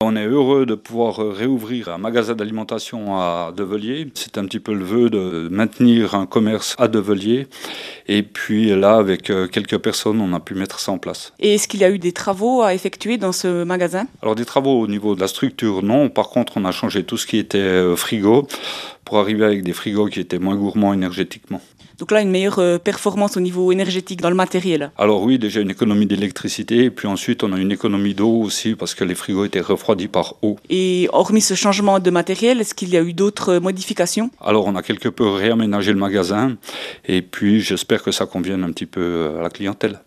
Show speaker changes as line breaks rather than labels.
on est heureux de pouvoir réouvrir un magasin d'alimentation à Develier. C'est un petit peu le vœu de maintenir un commerce à Develier. Et puis là, avec quelques personnes, on a pu mettre ça en place.
Et est-ce qu'il y a eu des travaux à effectuer dans ce magasin?
Alors des travaux au niveau de la structure, non. Par contre, on a changé tout ce qui était frigo pour arriver avec des frigos qui étaient moins gourmands énergétiquement.
Donc là, une meilleure performance au niveau énergétique dans le matériel.
Alors oui, déjà une économie d'électricité, et puis ensuite on a une économie d'eau aussi, parce que les frigos étaient refroidis par eau.
Et hormis ce changement de matériel, est-ce qu'il y a eu d'autres modifications?
Alors on a quelque peu réaménagé le magasin, et puis j'espère que ça convienne un petit peu à la clientèle.